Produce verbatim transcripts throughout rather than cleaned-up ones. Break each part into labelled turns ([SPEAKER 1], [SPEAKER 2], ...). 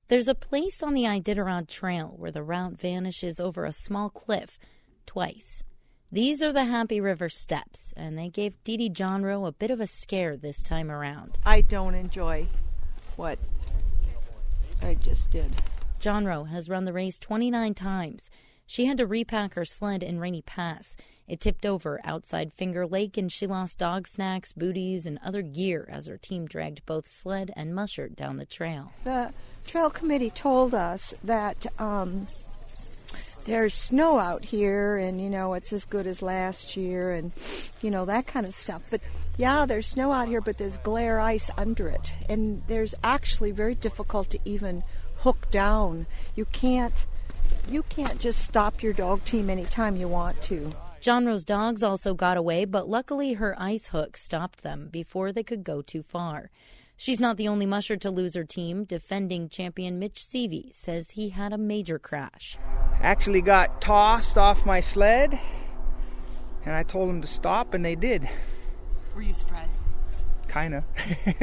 [SPEAKER 1] There's a place on the Iditarod Trail where the route vanishes over a small cliff twice. These are the Happy River Steps, and they gave Dee Dee Johnrow a bit of a scare this time around.
[SPEAKER 2] I don't enjoy what I just did.
[SPEAKER 1] Johnrow has run the race twenty-nine times. She had to repack her sled in Rainy Pass. It tipped over outside Finger Lake, and she lost dog snacks, booties, and other gear as her team dragged both sled and musher down the trail.
[SPEAKER 2] The trail committee told us that um, there's snow out here, and, you know, it's as good as last year, and, you know, that kind of stuff. But, yeah, there's snow out here, but there's glare ice under it. And there's actually very difficult to even hook down. You can't, you can't just stop your dog team anytime you want to.
[SPEAKER 1] Johnrow's dogs also got away, but luckily her ice hook stopped them before they could go too far. She's not the only musher to lose her team. Defending champion Mitch Seavey says he had a major crash.
[SPEAKER 3] Actually got tossed off my sled, and I told them to stop, and they did.
[SPEAKER 4] Were you surprised?
[SPEAKER 3] Kind of.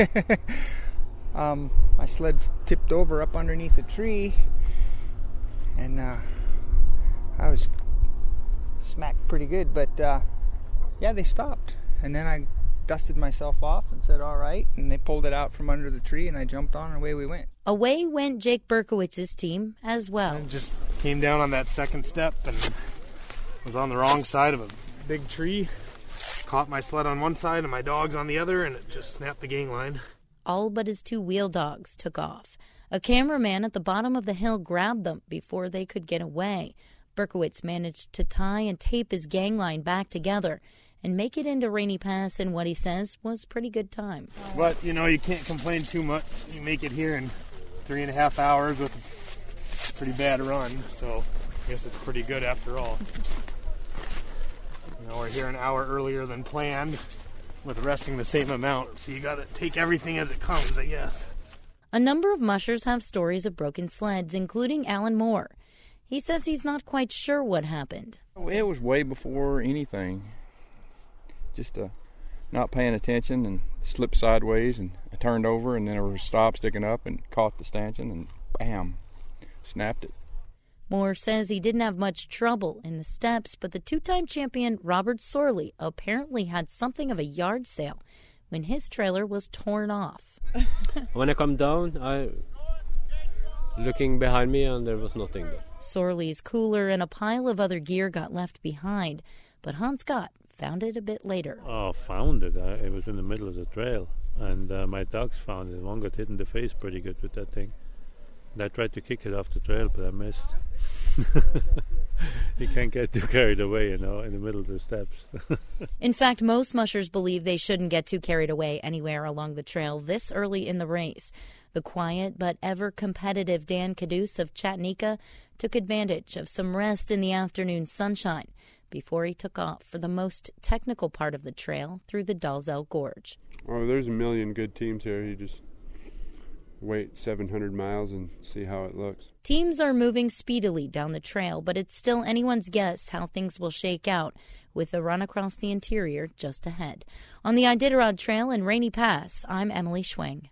[SPEAKER 3] um, my sled tipped over up underneath a tree, and uh, I was smacked pretty good, but uh, yeah, they stopped. And then I dusted myself off and said, all right, and they pulled it out from under the tree, and I jumped on, and away we went.
[SPEAKER 1] Away went Jake Berkowitz's team as well.
[SPEAKER 5] I just came down on that second step and was on the wrong side of a big tree. Caught my sled on one side and my dogs on the other, and it just snapped the gang line.
[SPEAKER 1] All but his two wheel dogs took off. A cameraman at the bottom of the hill grabbed them before they could get away. Berkowitz managed to tie and tape his gang line back together and make it into Rainy Pass in what he says was pretty good time.
[SPEAKER 5] But, you know, you can't complain too much. You make it here in three and a half hours with a pretty bad run, so I guess it's pretty good after all. You know, we're here an hour earlier than planned with resting the same amount, so you got to take everything as it comes, I guess.
[SPEAKER 1] A number of mushers have stories of broken sleds, including Alan Moore. He says he's not quite sure what happened.
[SPEAKER 6] It was way before anything. Just uh, not paying attention and slipped sideways, and I turned over, and then there was a stop sticking up and caught the stanchion, and bam, snapped it.
[SPEAKER 1] Moore says he didn't have much trouble in the steps, but the two-time champion Robert Sorley apparently had something of a yard sale when his trailer was torn off.
[SPEAKER 7] When I come down, I looking behind me, and there was nothing there.
[SPEAKER 1] Sorley's cooler and a pile of other gear got left behind, but Hans Scott found it a bit later.
[SPEAKER 7] Oh, found it. I, it was in the middle of the trail, and uh, my dogs found it. One got hit in the face pretty good with that thing. I tried to kick it off the trail, but I missed. You can't get too carried away, you know, in the middle of the steps.
[SPEAKER 1] In fact, most mushers believe they shouldn't get too carried away anywhere along the trail this early in the race. The quiet but ever-competitive Dan Caduce of Chattanooga took advantage of some rest in the afternoon sunshine before he took off for the most technical part of the trail through the Dalzell Gorge.
[SPEAKER 8] Oh, there's a million good teams here. You just wait seven hundred miles and see how it looks.
[SPEAKER 1] Teams are moving speedily down the trail, but it's still anyone's guess how things will shake out with the run across the interior just ahead. On the Iditarod Trail in Rainy Pass, I'm Emily Schwing.